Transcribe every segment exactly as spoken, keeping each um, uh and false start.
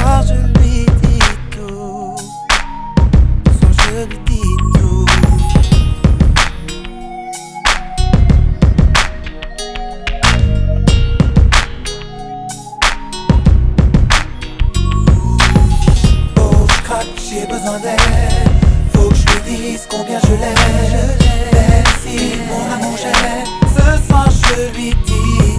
soir je lui dis tout. Ce soir je lui dis tout. Oh je craque, j'ai besoin d'elle. Faut que je lui dise combien je l'aime. Même si mon amour j'aime. Ce soir je lui dis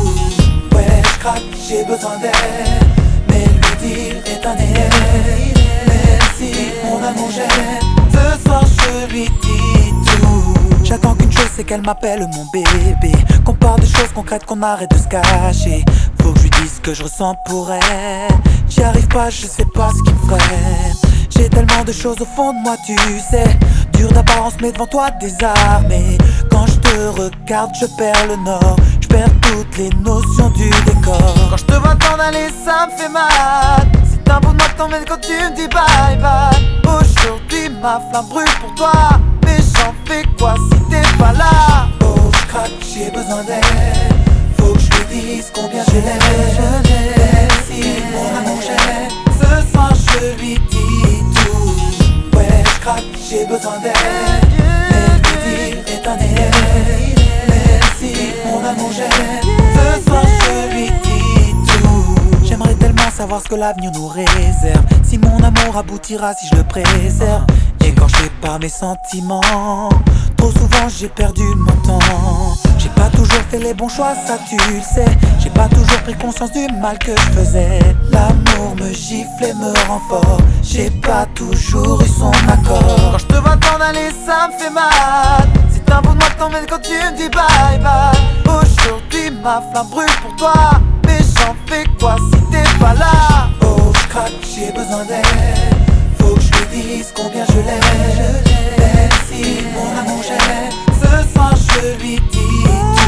tout. Ouais je craque, j'ai besoin d'elle. Mais lui dire est un délai. Même si mon amour j'aime. Ce soir je lui dis tout. J'attends qu'une chose, c'est qu'elle m'appelle mon bébé. Qu'on parle de choses concrètes, qu'on arrête de se cacher. Faut que je lui dise ce que je ressens pour elle. J'y arrive pas, je sais pas ce qui me freine. J'ai tellement de choses au fond de moi, tu sais. Dur d'apparence mais devant toi désarmé. Quand je te regarde je perds le nord. Je perds toutes les notions du décor. Quand je te vois t'en aller ça me fait mal. C'est un bout de moi que t'emmènes quand tu me dis bye bye. Aujourd'hui ma flamme brûle pour toi. Mais j'en fais quoi si t'es pas là? Oh je craque, j'ai besoin d'elle. Faut que je lui dise combien je l'aime. Même si mon amour j'aime. Ce soir je lui dis tout. Ouais je craque, j'ai besoin d'elle. Mais lui dire est un délai. Même si mon amour j'aime. Ce soir je lui dis tout. J'aimerais tellement savoir ce que l'avenir nous réserve. Si mon amour aboutira, si je le préserve. Et quand je fais pas mes sentiments, trop souvent j'ai perdu mon temps. J'ai pas toujours fait les bons choix, ça tu le sais. J'ai pas toujours pris conscience du mal que je faisais. L'amour me gifle et me rend fort. J'ai pas toujours eu son accord. Quand je te vois t'en aller ça me fait mal. C'est un bout de moi que t'emmènes quand tu me dis bye bye. Aujourd'hui ma flamme brûle pour toi. Mais j'en fais quoi si t'es pas là? Oh je craque, j'ai besoin d'elle. Faut que je lui dise combien je l'aime. Même si mon amour j'aime. Ce soir je lui dis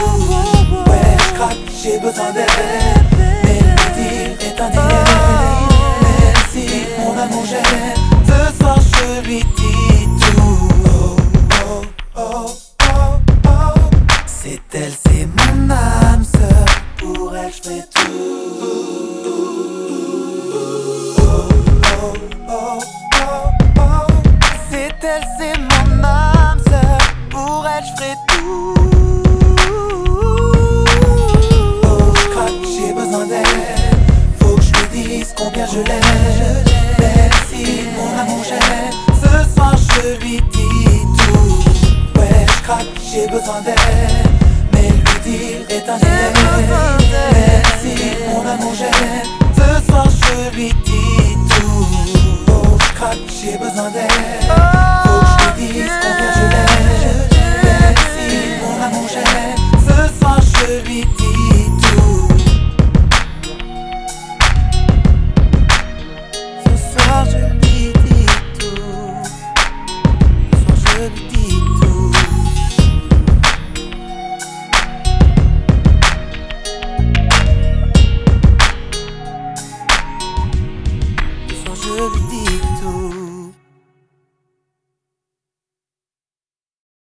tout. Ouais je craque, j'ai besoin d'elle. Mais lui dire est un délai. Même si mon amour j'aime. Ce soir je lui dis tout. Oh oh oh oh oh. C'est elle, c'est mon âme sœur. Pour elle je fais tout. Oh oh oh oh oh. C'est elle, c'est mon âme sœur. Pour elle je ferai tout. Oh je craque, j'ai besoin d'elle. Faut que je lui dise combien je l'aime. Même si mon amour j'aime. Ce soir je lui dis tout. Ouais je craque, j'ai besoin d'elle. Mais lui dire est un délai. Même si